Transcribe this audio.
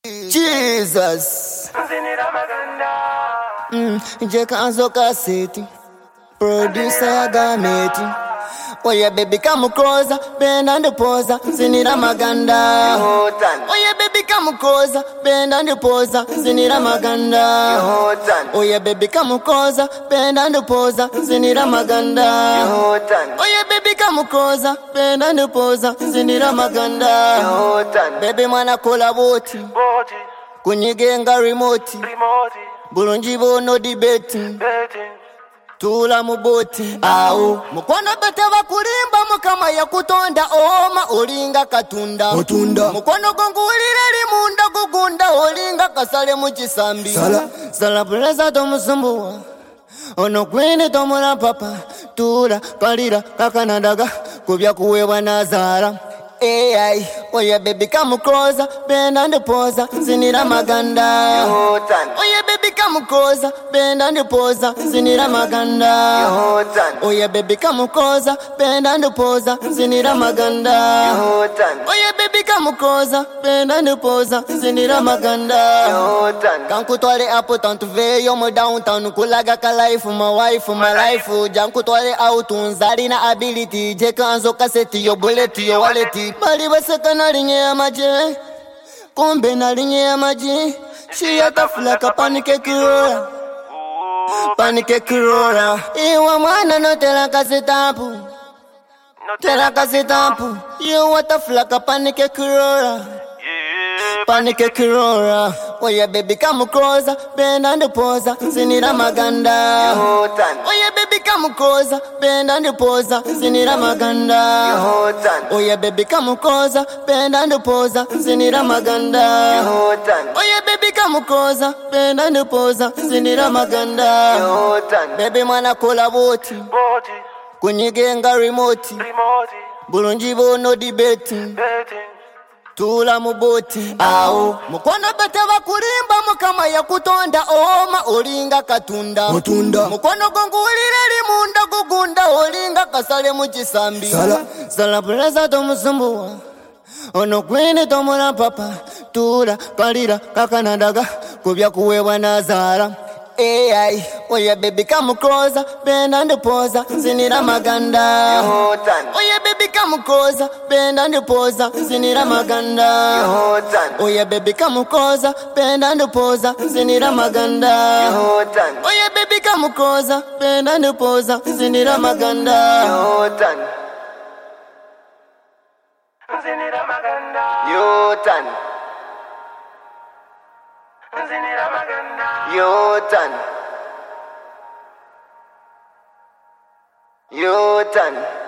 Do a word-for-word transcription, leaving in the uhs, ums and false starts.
Jesus. Mm, Jeka anzo kaseti. Producer ya gameti. Oh yeah baby come closer, bend and posa, zinira maganda. Oh yeah baby come closer, bend and posa, zinira maganda. Oh yeah baby come closer, bend and posa, zinira maganda. Oh yeah baby come closer, bend and posa, zinira maganda. Baby mwana kola boti, kunyigenga remote, bulungi bono debate. Tula muboti au mukwano bete bakulimba mukama ya kutonda oma olinga katunda otunda mukwano gongulire limunda gugunda olinga kasale mukisambi sala sala presa to musumbuwa ono kwene to mula papa tula kalira kakanadaga kubya kuwewa nazara. Hey, ay, oh yeah baby come closer, bend and posa, zinira maganda. Oh yeah baby come closer, bend and posa, zinira maganda. Oh yeah baby come closer, bend and posa, zinira maganda. Oh yeah baby come closer, bend and posa, zinira maganda. Kankutwale apo tantu veyo mo downtown kulaga ka life my wife my life. Jankutwale out unzari na ability, jeka anzo kaseti yo bullet yo wallet. Bali baseka na linye ya maji, kumbe na linye ya maji. She atafula ka panike kirora, panike kirora. Iwa mwana no tela kasitapu, tela kasitapu. Iwa atafula ka panike kirora, panike kirora. Oh yeah baby come closer, bend and posa, zinira maganda. Oh yeah baby come closer, bend and posa, zinira maganda. Oh yeah baby come closer, bend and posa, zinira maganda. Oh yeah baby come closer, bend and posa, zinira maganda. Baby mwana kola boti, kunyigenga remote, bulungi bono debate. Tula muboti au mukwano bete bakulimba mukama ya kutonda oma olinga katunda otunda mukwano gongulire limunda gugunda olinga kasale mukisambi sala sala presa to musumbuwa ono kwene to mula papa tula kalira kakanadaga kubya kuwewa nazara. Hey, ay, oh yeah baby come closer, bend and posa, zinira maganda. Oh yeah baby come closer, bend and posa, zinira maganda. Oh yeah baby come closer, bend and posa, zinira maganda. Oh yeah baby come closer, bend and posa, zinira maganda. Zinira maganda. Yotan. Yotan Yotan